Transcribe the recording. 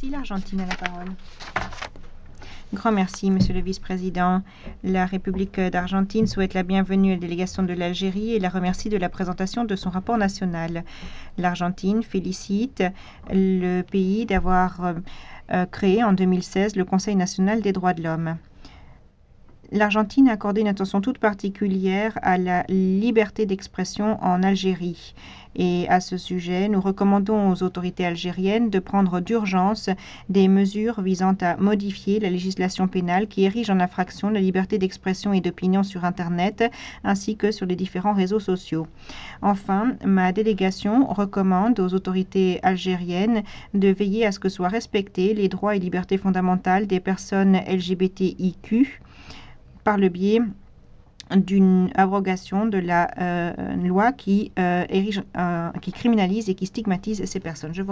Merci. L'Argentine a la parole. Grand merci, Monsieur le Vice-président. La République d'Argentine souhaite la bienvenue à la délégation de l'Algérie et la remercie de la présentation de son rapport national. L'Argentine félicite le pays d'avoir créé en 2016 le Conseil national des droits de l'homme. L'Argentine a accordé une attention toute particulière à la liberté d'expression en Algérie. Et à ce sujet, nous recommandons aux autorités algériennes de prendre d'urgence des mesures visant à modifier la législation pénale qui érige en infraction la liberté d'expression et d'opinion sur Internet ainsi que sur les différents réseaux sociaux. Enfin, ma délégation recommande aux autorités algériennes de veiller à ce que soient respectés les droits et libertés fondamentales des personnes LGBTIQ par le biais d'une abrogation de la loi qui criminalise et qui stigmatise ces personnes.